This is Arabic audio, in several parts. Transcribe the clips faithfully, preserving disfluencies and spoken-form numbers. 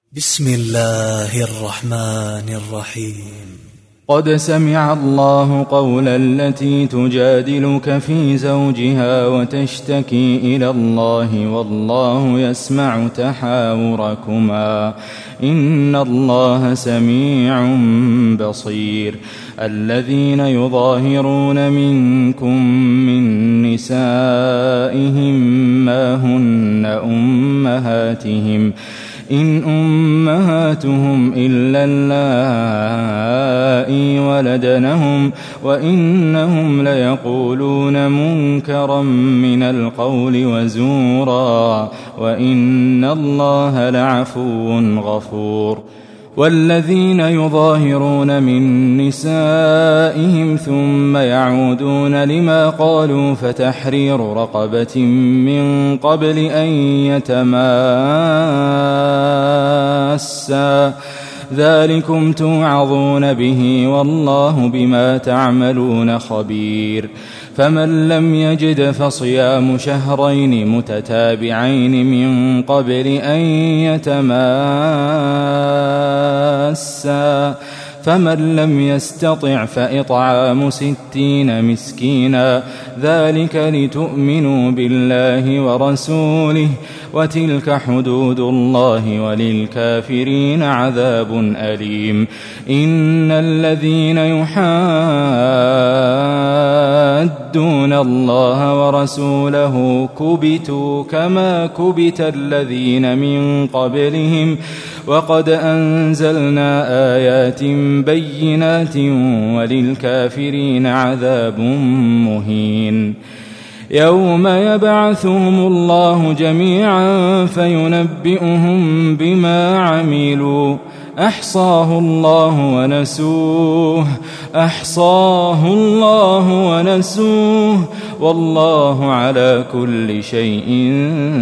بسم الله الرحمن الرحيم. قد سمع الله قول التي تجادلك في زوجها وتشتكي إلى الله والله يسمع تحاوركما إن الله سميع بصير. الذين يظاهرون منكم من نسائهم ما هن أمهاتهم إن أمهاتهم إلا اللائي ولدنهم وإنهم ليقولون منكرا من القول وزورا وإن الله لعفو غفور. والذين يظاهرون من نسائهم ثم يعودون لما قالوا فتحرير رقبة من قبل أن يتماسا ذلكم توعظون به والله بما تعملون خبير. فمن لم يجد فصيام شهرين متتابعين من قبل أن يتماسا فمن لم يستطع فإطعام ستين مسكينا ذلك لتؤمنوا بالله ورسوله وتلك حدود الله وللكافرين عذاب أليم. إن الذين يحادون الله ورسوله كبتوا كما كبت الذين من قبلهم وقد أنزلنا آيات بينات وللكافرين عذاب مهين. يوم يبعثهم الله جميعا فينبئهم بما عملوا أحصاه الله ونسوه أحصاه الله ونسوه والله على كل شيء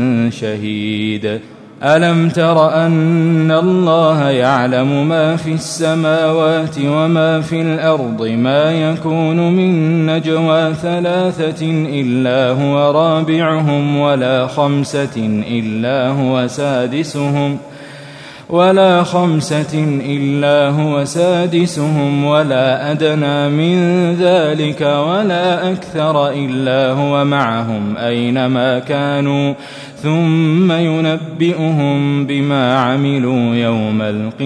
شهيد. ألم تر أن الله يعلم ما في السماوات وما في الأرض ما يكون من نجوى ثلاثة إلا هو رابعهم ولا خمسة إلا هو سادسهم ولا خمسة إلا هو سادسهم ولا أدنى من ذلك ولا أكثر إلا هو معهم أينما كانوا ثم ينبئهم بما عملوا يوم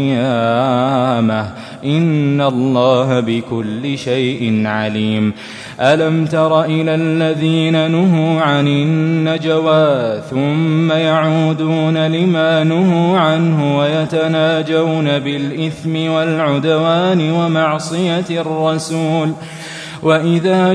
القيامة إن الله بكل شيء عليم. ألم تر إلى الذين نهوا عن النجوى ثم يعودون لما نهوا عنه ويتناجون بالإثم والعدوان ومعصية الرسول وإذا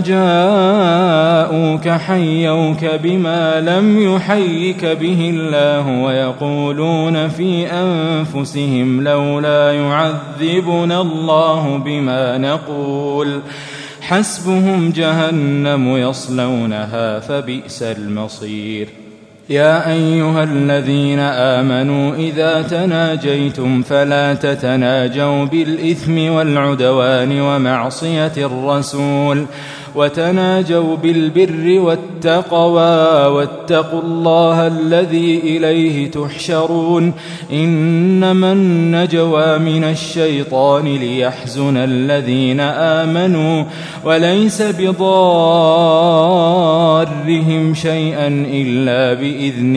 جاءوك حيوك بما لم يحيك به الله ويقولون في أنفسهم لولا يعذبنا الله بما نقول حسبهم جهنم يصلونها فبئس المصير. يا أيها الذين آمنوا إذا تناجيتم فلا تتناجوا بالإثم والعدوان ومعصية الرسول وتناجوا بالبر والتقوى واتقوا الله الذي إليه تحشرون. إنما النجوى من الشيطان ليحزن الذين آمنوا وليس بضارهم شيئا إلا بإذن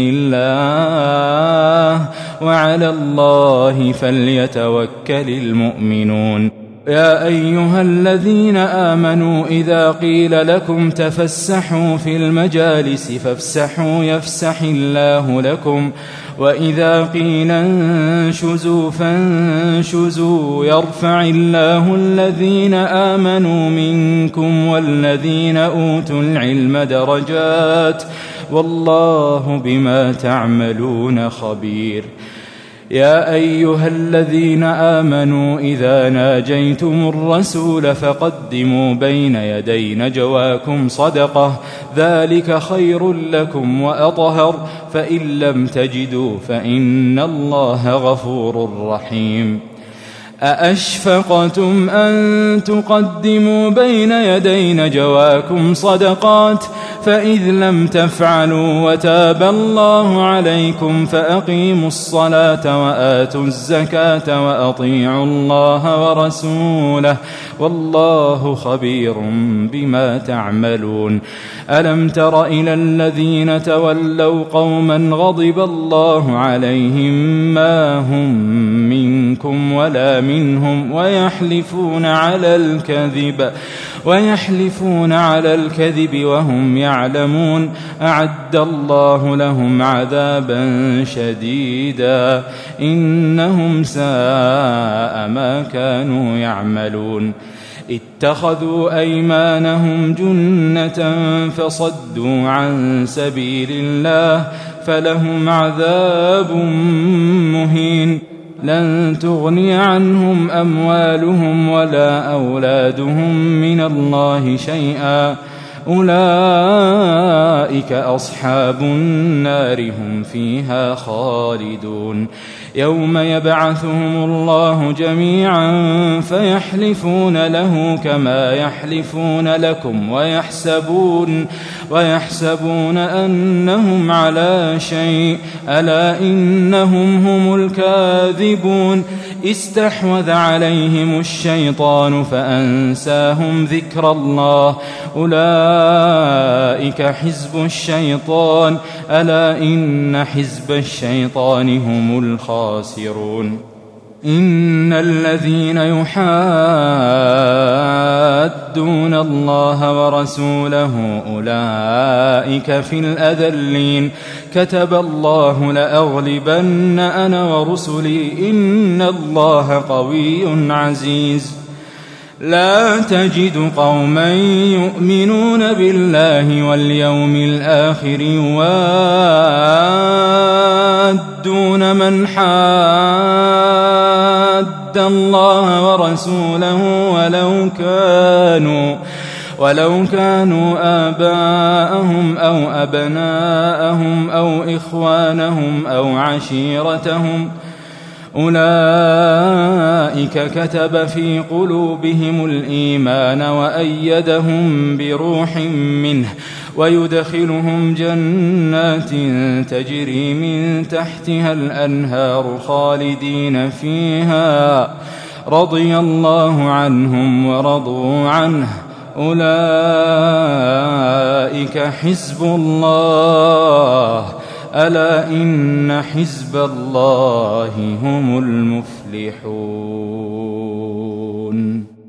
الله وعلى الله فليتوكل المؤمنون. يا أيها الذين آمنوا إذا قيل لكم تفسحوا في المجالس فافسحوا يفسح الله لكم وإذا قيل انشزوا فانشزوا يرفع الله الذين آمنوا منكم والذين أوتوا العلم درجات والله بما تعملون خبير. يا أيها الذين آمنوا إذا ناجيتم الرسول فقدموا بين يدي نجواكم صدقة ذلك خير لكم وأطهر فإن لم تجدوا فإن الله غفور رحيم. أأشفقتم أن تقدموا بين يدي نجواكم صدقات فإذ لم تفعلوا وتاب الله عليكم فأقيموا الصلاة وآتوا الزكاة وأطيعوا الله ورسوله والله خبير بما تعملون. ألم تر إلى الذين تولوا قوما غضب الله عليهم ما هم منكم ولا منهم ويحلفون على الكذب ويحلفون على الكذب وهم يعلمون أعد الله لهم عذابا شديدا إنهم ساء ما كانوا يعملون. اتخذوا أيمانهم جنة فصدوا عن سبيل الله فلهم عذاب مهين لن تغني عنهم أموالهم ولا أولادهم من الله شيئا أولئك أصحاب النار هم فيها خالدون. يوم يبعثهم الله جميعا فيحلفون له كما يحلفون لكم ويحسبون, ويحسبون أنهم على شيء ألا إنهم هم الكاذبون. استحوذ عليهم الشيطان فأنساهم ذكر الله أولئك حزب الشيطان ألا إن حزب الشيطان هم الخاسرون. إن الذين يحادون الله ورسوله أولئك في الأذلين كتب الله لأغلبن أنا ورسلي إن الله قوي عزيز. لا تجد قوما يؤمنون بالله واليوم الآخر يوادون من حاد الله ورسوله ولو كانوا ولو كانوا آباءهم أو أبناءهم أو إخوانهم أو عشيرتهم أولئك كتب في قلوبهم الإيمان وأيدهم بروح منه ويدخلهم جنات تجري من تحتها الأنهار خالدين فيها رضي الله عنهم ورضوا عنه أولئك حزب الله ألا إن حزب الله هم المفلحون.